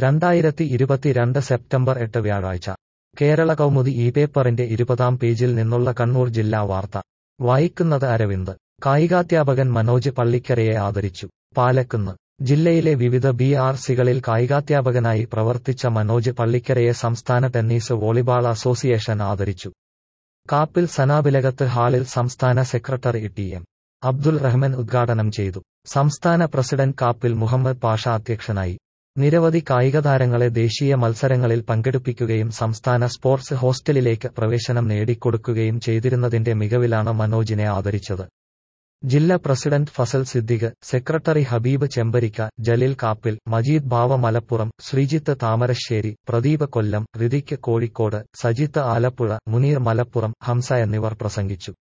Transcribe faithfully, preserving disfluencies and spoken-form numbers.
രണ്ടായിരത്തി ഇരുപത്തിരണ്ട് സെപ്റ്റംബർ എട്ട് വ്യാഴാഴ്ച കേരള കൗമുദി ഈ പേപ്പറിന്റെ ഇരുപതാം പേജിൽ നിന്നുള്ള കണ്ണൂർ ജില്ലാ വാർത്ത വായിക്കുന്നത് അരവിന്ദ്. കായികാധ്യാപകൻ മനോജ് പള്ളിക്കരയെ ആദരിച്ചു. പാലക്കുന്ന് ജില്ലയിലെ വിവിധ ബി ആർ സികളിൽ കായികാധ്യാപകനായി പ്രവർത്തിച്ച മനോജ് പള്ളിക്കരയെ സംസ്ഥാന ടെന്നീസ് വോളിബാൾ അസോസിയേഷൻ ആദരിച്ചു. കാപ്പിൽ സനാബിലകത്ത് ഹാളിൽ സംസ്ഥാന secretary T M Abdul Rahman ഉദ്ഘാടനം ചെയ്തു. സംസ്ഥാന പ്രസിഡന്റ് കാപ്പിൽ മുഹമ്മദ് പാഷ അധ്യക്ഷനായി. നിരവധി കായികതാരങ്ങളെ ദേശീയ മത്സരങ്ങളിൽ പങ്കെടുപ്പിക്കുകയും സംസ്ഥാന സ്പോർട്സ് ഹോസ്റ്റലിലേക്ക് പ്രവേശനം നേടിക്കൊടുക്കുകയും ചെയ്തിരുന്നതിന്റെ മികവിലാണ് മനോജിനെ ആദരിച്ചത്. ജില്ലാ പ്രസിഡന്റ് ഫസൽ സിദ്ദിഖ്, സെക്രട്ടറി ഹബീബ് ചെമ്പരിക്ക, ജലീൽ കാപ്പിൽ, മജീദ് ബാവ മലപ്പുറം, ശ്രീജിത്ത് താമരശ്ശേരി, പ്രദീപ് കൊല്ലം, ഋതിക് കോഴിക്കോട്, സജിത്ത് ആലപ്പുഴ, മുനീർ മലപ്പുറം, ഹംസ എന്നിവർ പ്രസംഗിച്ചു.